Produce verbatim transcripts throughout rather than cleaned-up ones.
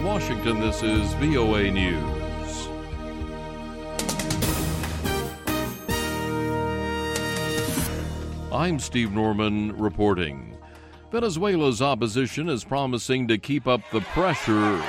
From Washington, this is V O A News. I'm Steve Norman reporting. Venezuela's opposition is promising to keep up the pressure.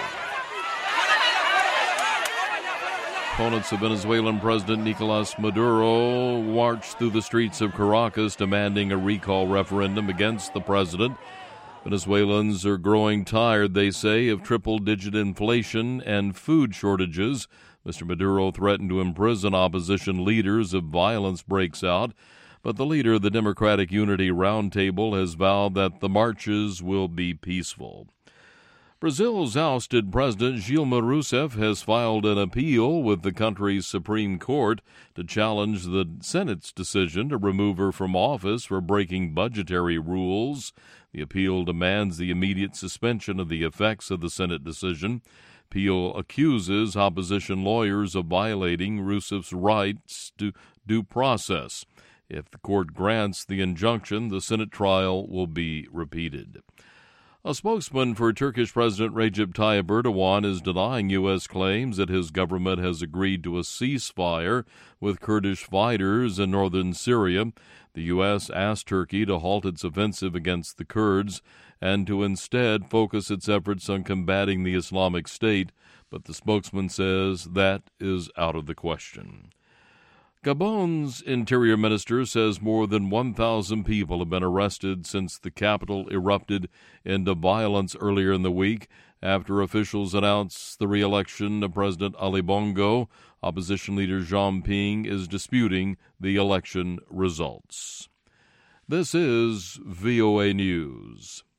Opponents of Venezuelan President Nicolas Maduro marched through the streets of Caracas demanding a recall referendum against the president. Venezuelans are growing tired, they say, of triple-digit inflation and food shortages. Mister Maduro threatened to imprison opposition leaders if violence breaks out, but the leader of the Democratic Unity Roundtable has vowed that the marches will be peaceful. Brazil's ousted President Dilma Rousseff has filed an appeal with the country's Supreme Court to challenge the Senate's decision to remove her from office for breaking budgetary rules. The appeal demands the immediate suspension of the effects of the Senate decision. Appeal accuses opposition lawyers of violating Rousseff's rights to due process. If the court grants the injunction, the Senate trial will be repeated. A spokesman for Turkish President Recep Tayyip Erdogan is denying U S claims that his government has agreed to a ceasefire with Kurdish fighters in northern Syria. The U S asked Turkey to halt its offensive against the Kurds and to instead focus its efforts on combating the Islamic State, but the spokesman says that is out of the question. Gabon's interior minister says more than one thousand people have been arrested since the capital erupted into violence earlier in the week after officials announced the re-election of President Ali Bongo. Opposition leader Jean Ping is disputing the election results. This is V O A News.